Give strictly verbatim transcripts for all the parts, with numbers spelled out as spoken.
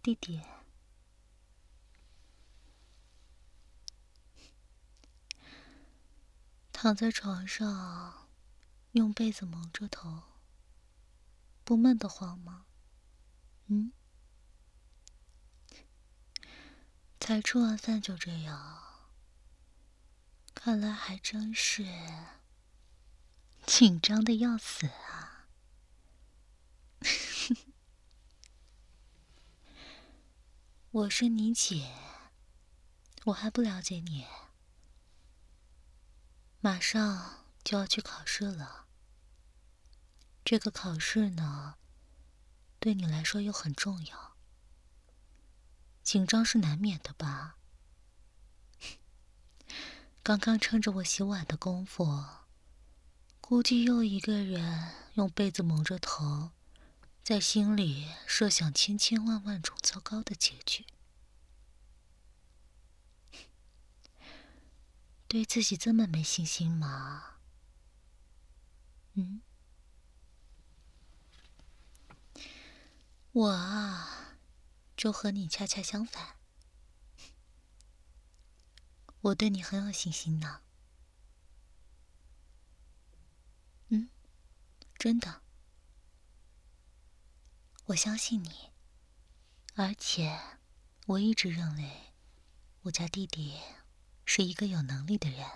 弟弟，躺在床上，用被子蒙着头，不闷得慌吗？嗯？才吃完饭就这样，看来还真是紧张的要死啊！我是你姐，我还不了解你。马上就要去考试了，这个考试呢，对你来说又很重要，紧张是难免的吧？刚刚趁着我洗碗的功夫，估计又一个人用被子蒙着头，在心里设想千千万万种糟糕的结局。对自己这么没信心吗？嗯？我啊，就和你恰恰相反。我对你很有信心呢。嗯，真的。我相信你，而且我一直认为我家弟弟是一个有能力的人。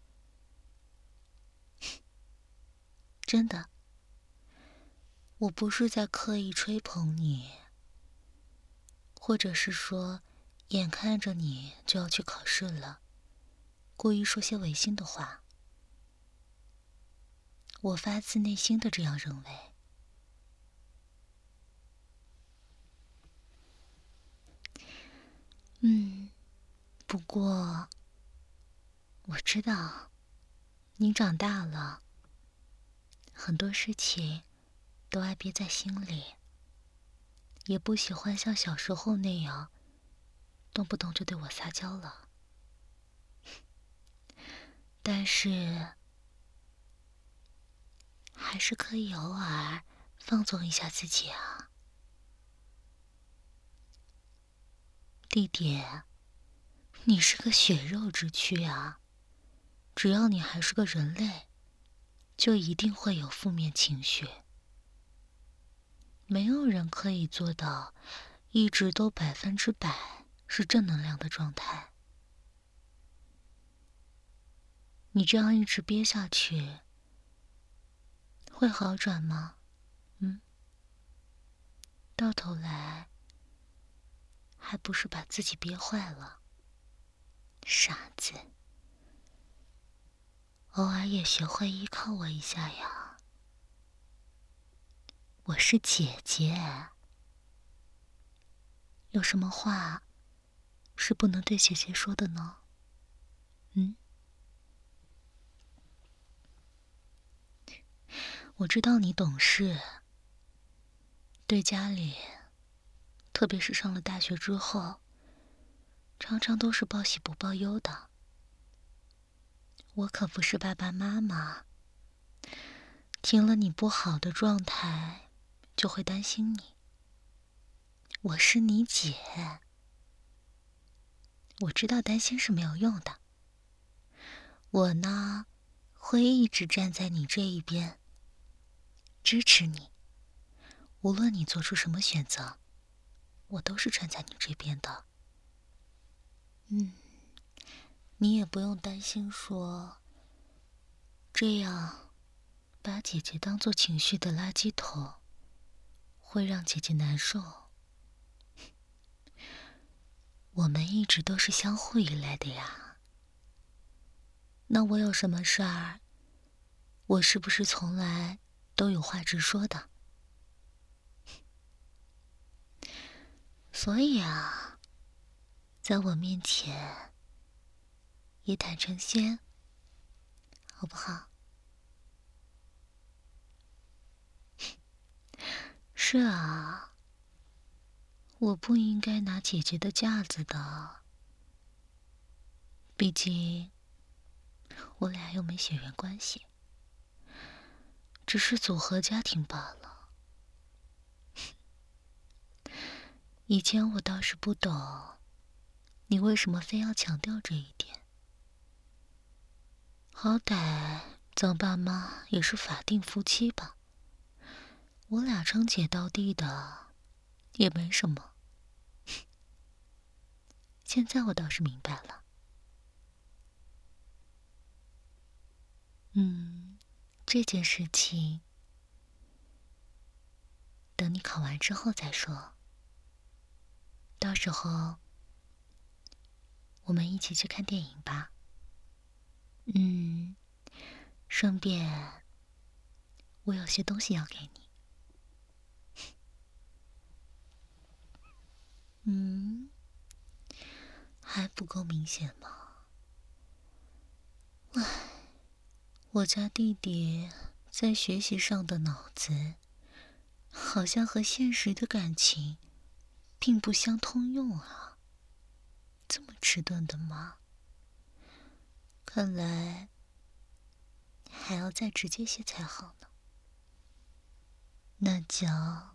真的，我不是在刻意吹捧你，或者是说眼看着你就要去考试了，故意说些违心的话。我发自内心的这样认为。嗯，不过我知道你长大了，很多事情都爱憋在心里，也不喜欢像小时候那样动不动就对我撒娇了。但是还是可以偶尔放纵一下自己啊。弟弟，你是个血肉之躯啊，只要你还是个人类，就一定会有负面情绪。没有人可以做到一直都百分之百是正能量的状态。你这样一直憋下去，会好转吗？嗯？到头来，还不是把自己憋坏了。傻子，偶尔也学会依靠我一下呀。我是姐姐，有什么话是不能对姐姐说的呢？嗯？我知道你懂事，对家里，特别是上了大学之后，常常都是报喜不报忧的。我可不是爸爸妈妈，听了你不好的状态，就会担心你。我是你姐，我知道担心是没有用的。我呢，会一直站在你这一边，支持你。无论你做出什么选择，我都是站在你这边的。嗯，你也不用担心说，这样把姐姐当作情绪的垃圾桶，会让姐姐难受。我们一直都是相互依赖的呀。那我有什么事儿，我是不是从来都有话直说的？所以啊，在我面前也坦诚些，好不好？是啊，我不应该拿姐姐的架子的，毕竟我俩又没血缘关系，只是组合家庭罢了。 以前我倒是不懂，你为什么非要强调这一点？好歹咱爸妈也是法定夫妻吧，我俩称姐道弟的，也没什么。现在我倒是明白了。嗯，这件事情等你考完之后再说。到时候我们一起去看电影吧。嗯，顺便我有些东西要给你。嗯，还不够明显吗？唉，我家弟弟在学习上的脑子，好像和现实的感情并不相通用啊。这么迟钝的吗？看来还要再直接些才好呢。那就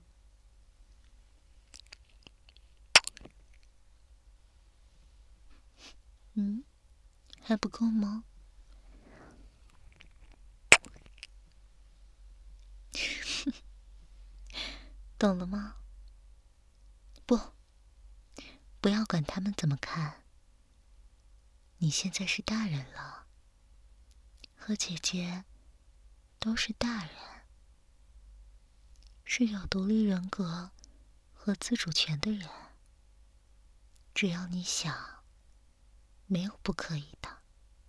嗯，还不够吗？懂了吗？不，不要管他们怎么看。你现在是大人了，和姐姐都是大人，是有独立人格和自主权的人。只要你想，没有不可以的。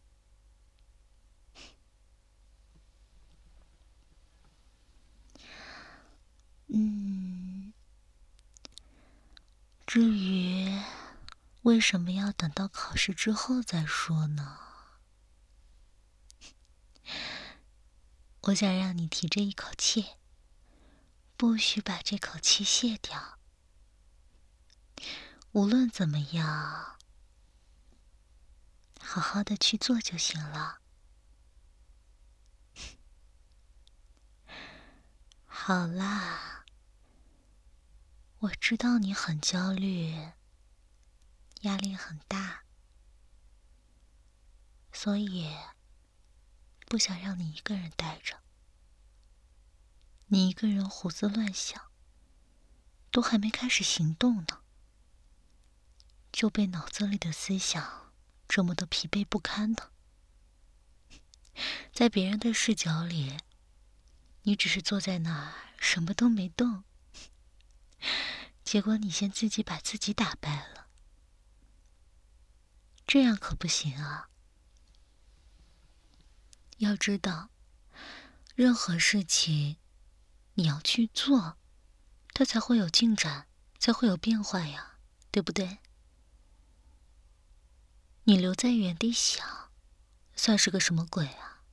嗯，至于为什么要等到考试之后再说呢？我想让你提着一口气，不许把这口气泄掉。无论怎么样，好好的去做就行了。好啦，我知道你很焦虑，压力很大，所以不想让你一个人待着。你一个人胡思乱想，都还没开始行动呢，就被脑子里的思想折磨得疲惫不堪呢。在别人的视角里，你只是坐在那儿什么都没动，结果你先自己把自己打败了，这样可不行啊！要知道，任何事情你要去做，它才会有进展，才会有变化呀，对不对？你留在原地想，算是个什么鬼啊？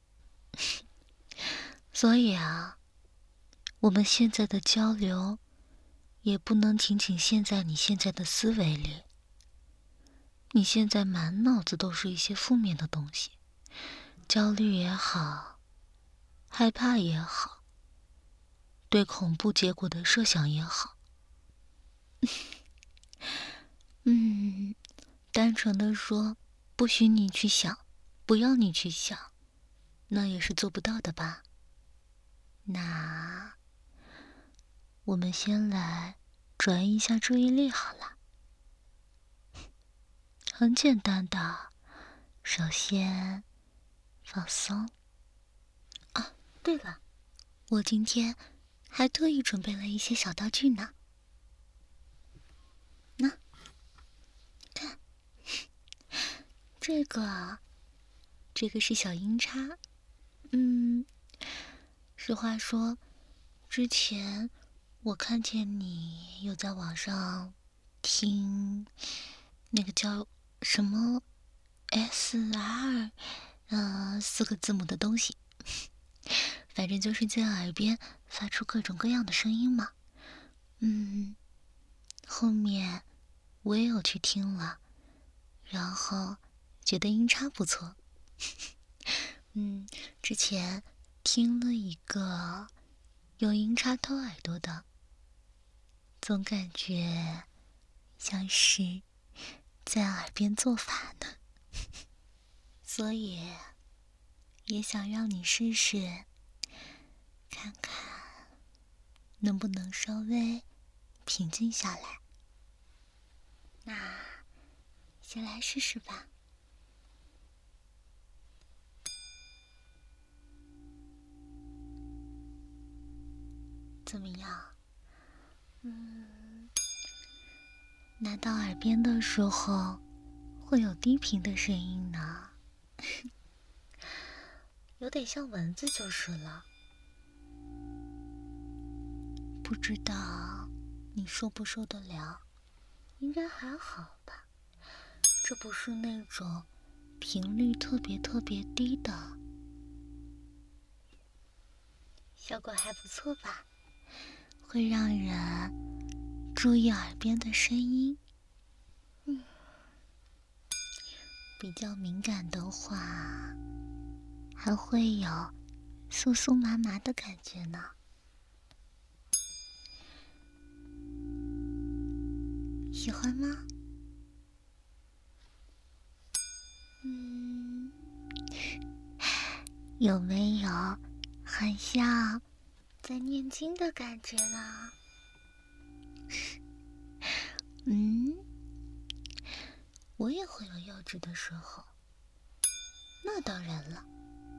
所以啊，我们现在的交流也不能仅仅陷在你现在的思维里。你现在满脑子都是一些负面的东西，焦虑也好，害怕也好，对恐怖结果的设想也好。嗯，单纯的说，不许你去想，不要你去想，那也是做不到的吧？那我们先来转移一下注意力好了。很简单的，首先放松。啊，对了，我今天还特意准备了一些小道具呢。那，看，这个，这个是小音叉。嗯，实话说，之前我看见你有在网上听那个叫什么 S R， 呃，四个字母的东西，反正就是在耳边发出各种各样的声音嘛。嗯，后面我也有去听了，然后觉得音叉不错。嗯，之前听了一个用音叉掏耳朵的，总感觉像是在耳边做法呢，所以也想让你试试，看看能不能稍微平静下来。那先来试试吧。怎么样？嗯，拿到耳边的时候，会有低频的声音呢，有点像蚊子就是了。不知道你受不受得了？应该还好吧，这不是那种频率特别特别低的，效果还不错吧？会让人注意耳边的声音。嗯，比较敏感的话，还会有酥酥麻麻的感觉呢。喜欢吗？嗯，有没有很像在念经的感觉呢？嗯，我也会有幼稚的时候，那当然了。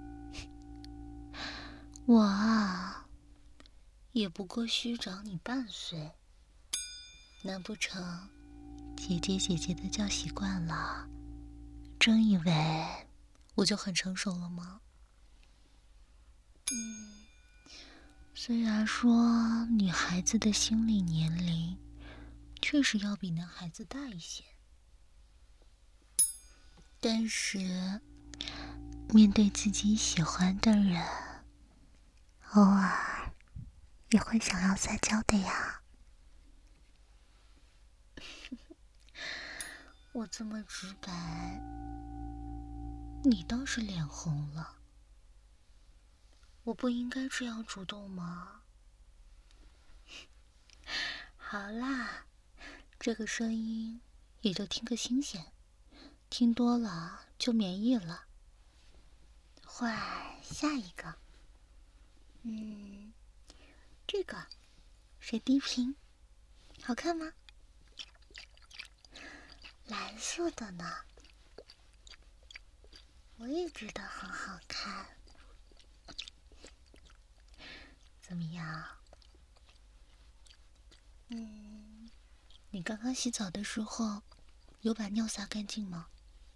我啊，也不过虚长你半岁，难不成姐姐姐姐的叫习惯了，真以为我就很成熟了吗？嗯，虽然说女孩子的心理年龄确实要比男孩子大一些，但是面对自己喜欢的人，偶尔也会想要撒娇的呀。我这么直白，你倒是脸红了。我不应该这样主动吗？好啦，这个声音也就听个新鲜，听多了就免疫了。换下一个，嗯，这个是低频，好看吗？蓝色的呢，我也觉得很好看。怎么样？嗯，你刚刚洗澡的时候有把尿撒干净吗？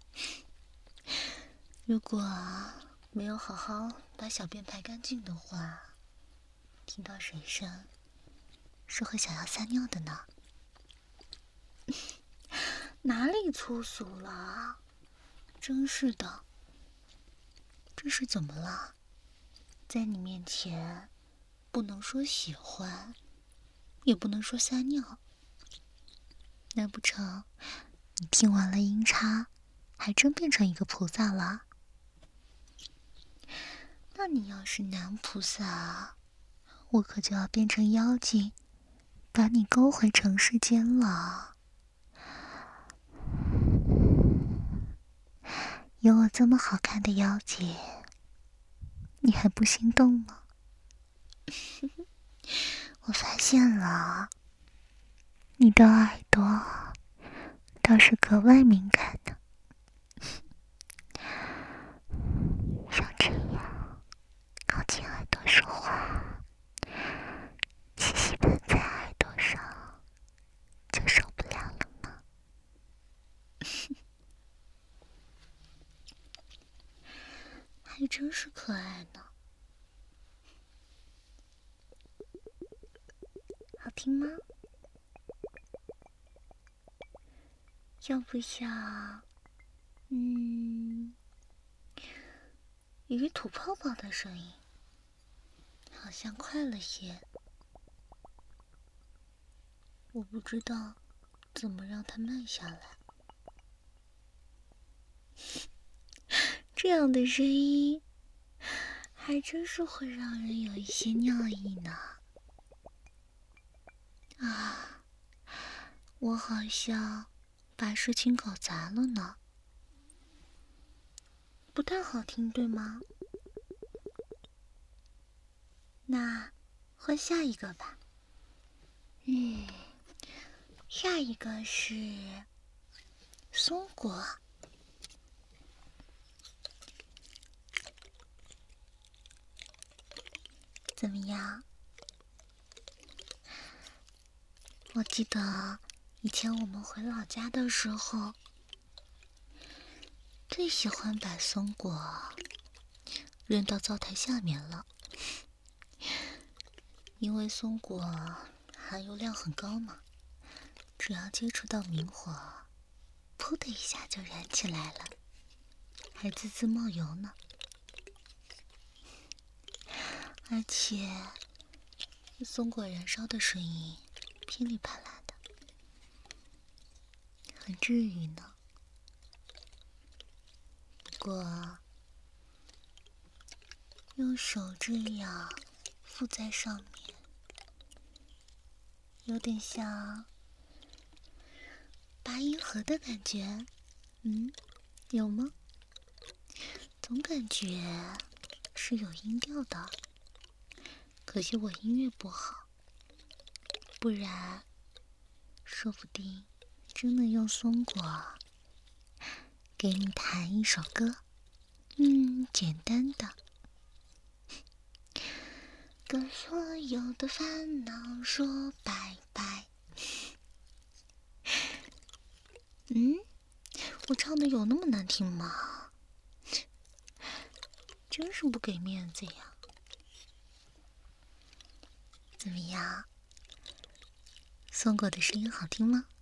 如果没有好好把小便排干净的话，听到水声是会想要撒尿的呢。哪里粗俗了？真是的，这是怎么了？在你面前不能说喜欢，也不能说撒尿，难不成你听完了阴差，还真变成一个菩萨了？那你要是男菩萨，我可就要变成妖精，把你勾回尘世间了。有我这么好看的妖精，你还不心动吗？我发现了，你的耳朵倒是格外敏感的，像这样靠近耳朵说话，气息喷在耳朵上，就受不了了吗？还真是可爱呢。好听吗？要不像，嗯，鱼吐泡泡的声音，好像快了些。我不知道怎么让它慢下来。这样的声音，还真是会让人有一些尿意呢。啊， 我好像把事情搞砸了呢，不太好听，对吗？那换下一个吧。嗯，下一个是松果。怎么样？我记得以前我们回老家的时候，最喜欢把松果扔到灶台下面了，因为松果含油量很高嘛，只要接触到明火，噗的一下就燃起来了，还滋滋冒油呢。而且松果燃烧的声音噼里啪啦的，很治愈呢。不过用手这样附在上面，有点像拔银河的感觉。嗯，有吗？总感觉是有音调的，可惜我音乐不好，不然说不定真的用松果给你弹一首歌。嗯，简单的，跟所有的烦恼说拜拜。嗯，我唱的有那么难听吗？真是不给面子呀。怎么样，松果的声音好听吗？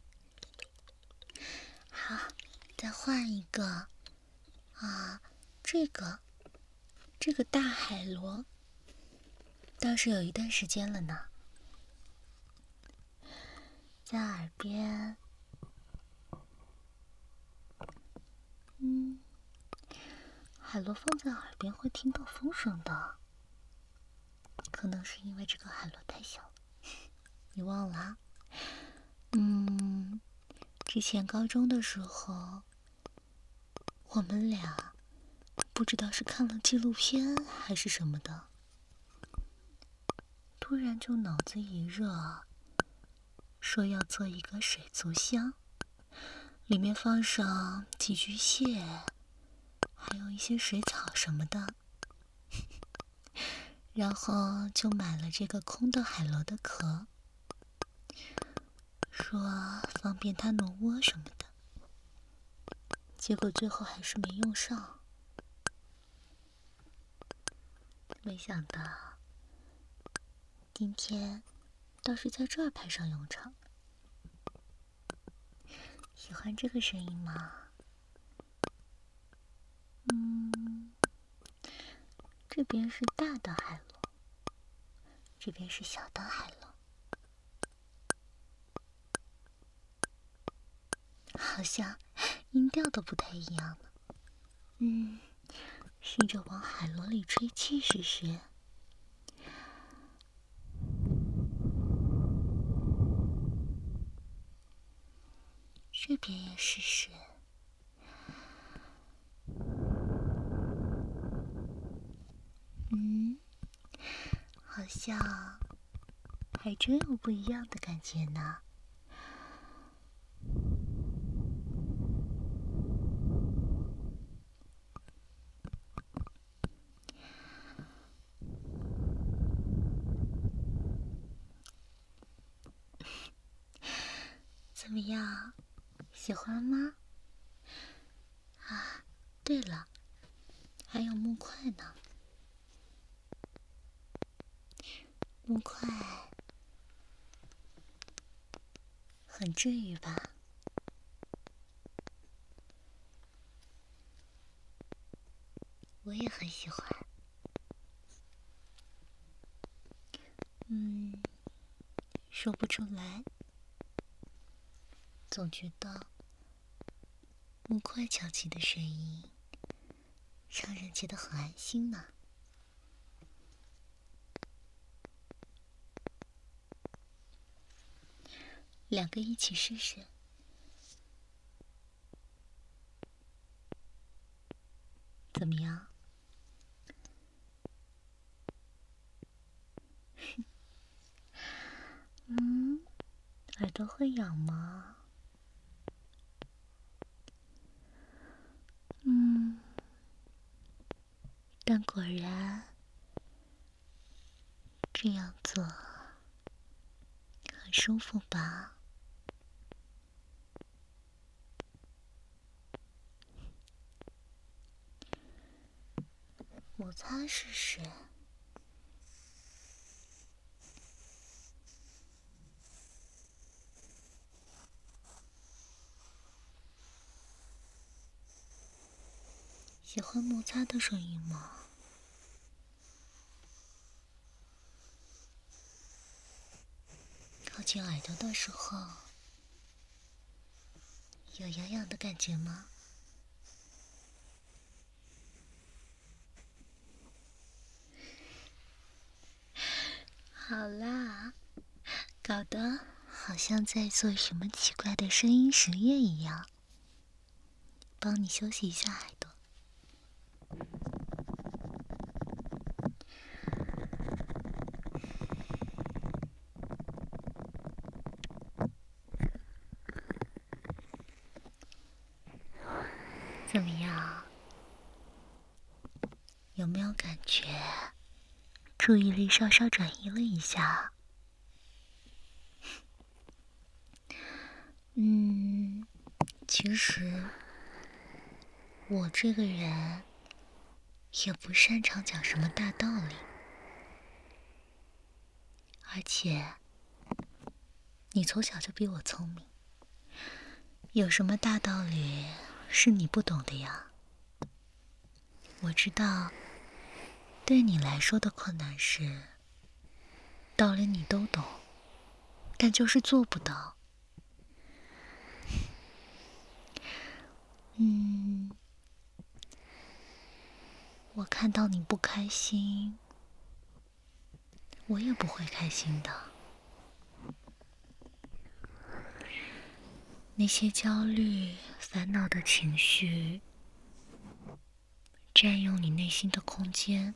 好，再换一个啊，这个这个大海螺倒是有一段时间了呢，在耳边，嗯，海螺放在耳边会听到风声的，可能是因为这个海螺太小了，你忘了啊？嗯，之前高中的时候，我们俩不知道是看了纪录片还是什么的，突然就脑子一热，说要做一个水族箱，里面放上寄居蟹，还有一些水草什么的，然后就买了这个空的海螺的壳，说方便它挪窝什么的，结果最后还是没用上。没想到今天倒是在这儿派上用场。喜欢这个声音吗？嗯，这边是大的海螺，这边是小的海螺，好像音调都不太一样了。嗯，试着往海螺里吹气试试。这边也试试。嗯，好像还真有不一样的感觉呢。怎么样，喜欢吗？啊，对了，还有木块呢。木块很治愈吧？我也很喜欢。嗯，说不出来，总觉得木块敲击的声音让人觉得很安心呢。 两个一起试试。怎么样？嗯，耳朵会痒吗？嗯，但果然这样做很舒服吧？摩擦试试。喜欢摩擦的声音吗？靠近耳朵的时候，有痒痒的感觉吗？好啦，搞得好像在做什么奇怪的声音实验一样。帮你休息一下耳朵。怎么样？有没有感觉注意力稍稍转移了一下？嗯，其实我这个人也不擅长讲什么大道理，而且你从小就比我聪明，有什么大道理是你不懂的呀？我知道，对你来说的困难是，道理你都懂，但就是做不到。嗯，我看到你不开心，我也不会开心的。那些焦虑、烦恼的情绪，占用你内心的空间，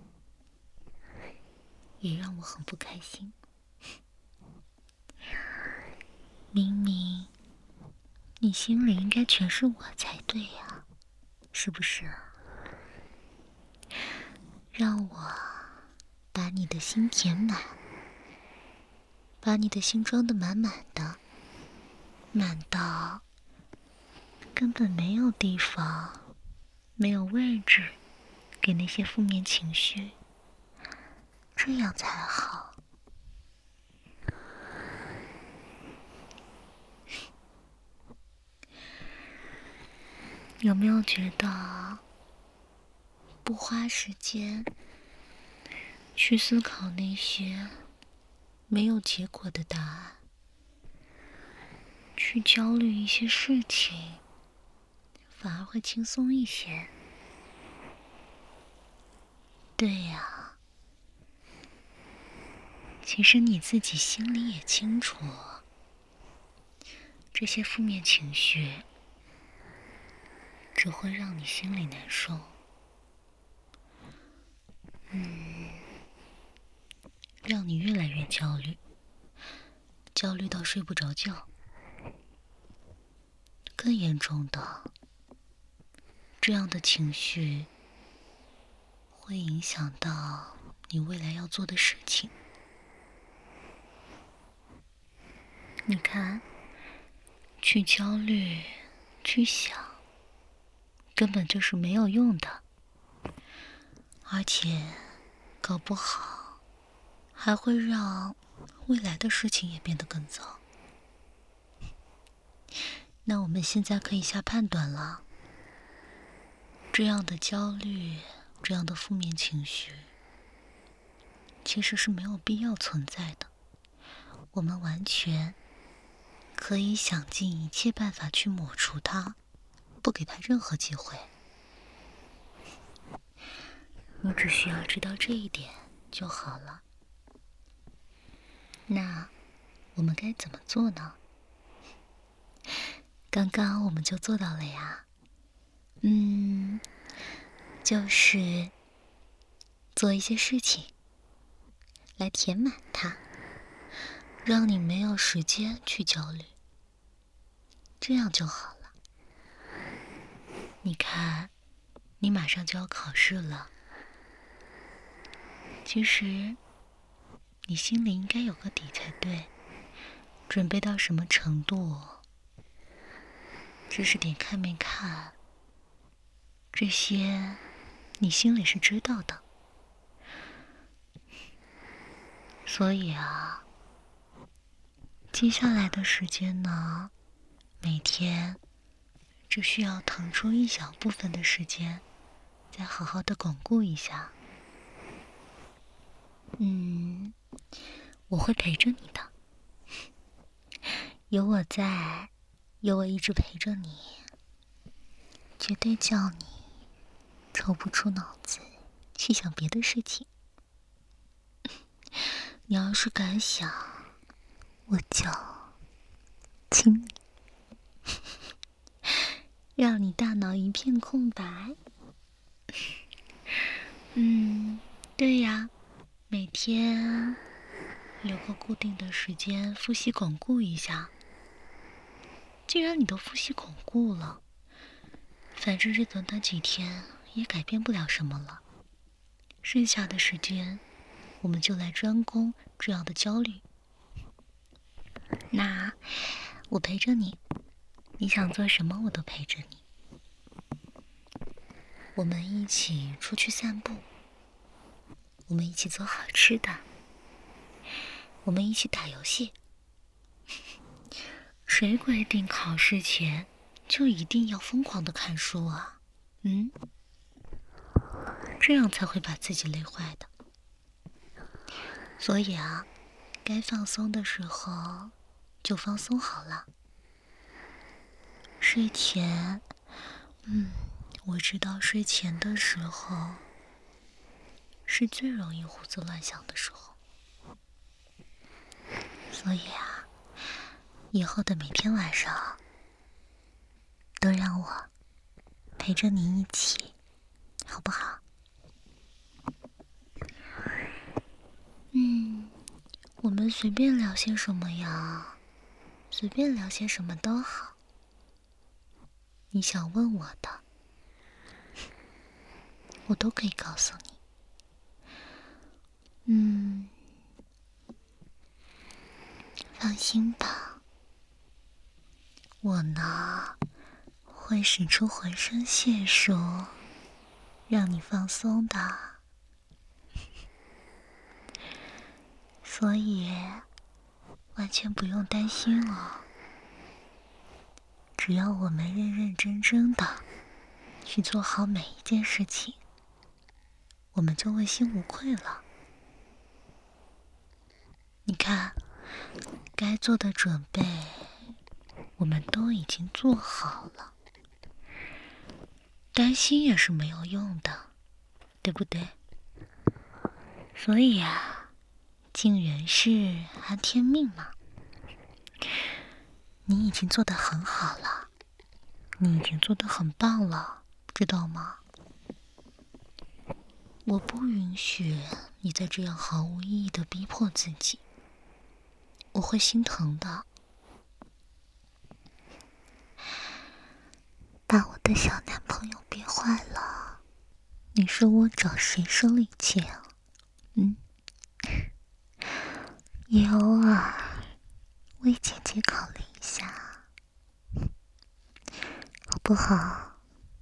也让我很不开心。明明你心里应该全是我才对呀，是不是？让我把你的心填满，把你的心装得满满的，满到根本没有地方，没有位置给那些负面情绪，这样才好。有没有觉得不花时间去思考那些没有结果的答案，去焦虑一些事情，反而会轻松一些？对呀，其实你自己心里也清楚，这些负面情绪只会让你心里难受。嗯，让你越来越焦虑，焦虑到睡不着觉。更严重的，这样的情绪会影响到你未来要做的事情。你看，去焦虑，去想，根本就是没有用的，而且搞不好还会让未来的事情也变得更糟。那我们现在可以下判断了，这样的焦虑，这样的负面情绪，其实是没有必要存在的。我们完全可以想尽一切办法去抹除它，不给它任何机会。你只需要知道这一点就好了。那我们该怎么做呢？ 刚刚我们就做到了呀。嗯，就是做一些事情来填满它，让你没有时间去焦虑，这样就好了。你看，你马上就要考试了，其实你心里应该有个底才对，准备到什么程度，知识点看没看，这些你心里是知道的。所以啊，接下来的时间呢，每天只需要腾出一小部分的时间，再好好的巩固一下。嗯，我会陪着你的，有我在，有我一直陪着你，绝对叫你抽不出脑子去想别的事情。你要是敢想，我就亲你，让你大脑一片空白。嗯，对呀，每天留个固定的时间复习巩固一下。既然你都复习巩固了，反正这短短几天也改变不了什么了。剩下的时间，我们就来专攻这样的焦虑。那我陪着你，你想做什么我都陪着你。我们一起出去散步，我们一起做好吃的，我们一起打游戏。谁规定考试前就一定要疯狂的看书啊？嗯，这样才会把自己累坏的。所以啊，该放松的时候就放松好了。睡前，嗯，我知道睡前的时候是最容易胡思乱想的时候，所以啊，以后的每天晚上都让我陪着你一起，好不好？嗯，我们随便聊些什么呀？随便聊些什么都好。你想问我的，我都可以告诉你。嗯，放心吧，我呢会使出浑身解数，让你放松的。所以完全不用担心哦。只要我们认认真真的去做好每一件事情，我们就问心无愧了。你看，该做的准备我们都已经做好了，担心也是没有用的，对不对？所以啊，尽人事安天命嘛。你已经做得很好了，你已经做得很棒了，知道吗？我不允许你再这样毫无意义的逼迫自己，我会心疼的。把我的小男朋友憋坏了，你说我找谁生理气啊？嗯，也偶尔为姐姐考虑一下，好不好？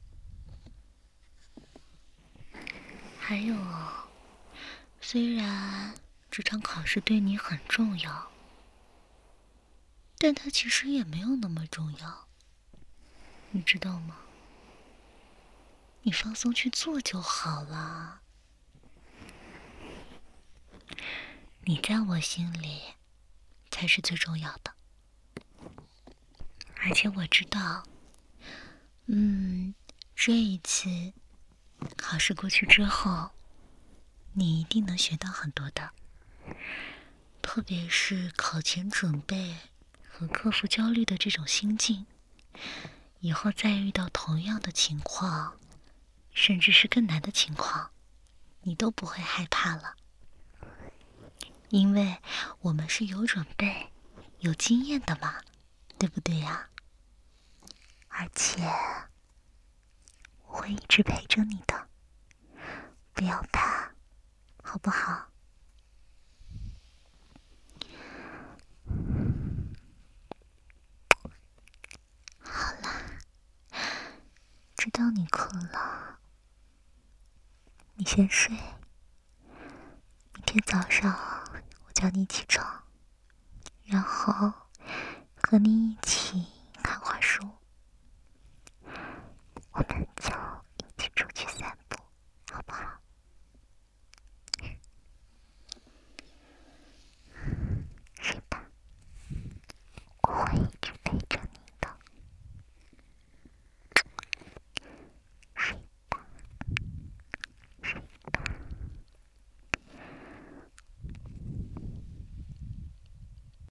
还有，虽然这场考试对你很重要，但它其实也没有那么重要，你知道吗？你放松去做就好了。你在我心里才是最重要的，而且我知道，嗯，这一次考试过去之后，你一定能学到很多的，特别是考前准备和克服焦虑的这种心境， 以后再遇到同样的情况，甚至是更难的情况，你都不会害怕了。因为我们是有准备、有经验的嘛，对不对呀？而且我会一直陪着你的，不要怕，好不好？好啦，知道你困了，你先睡。明天早上我叫你起床，然后和你一起看会儿书。我们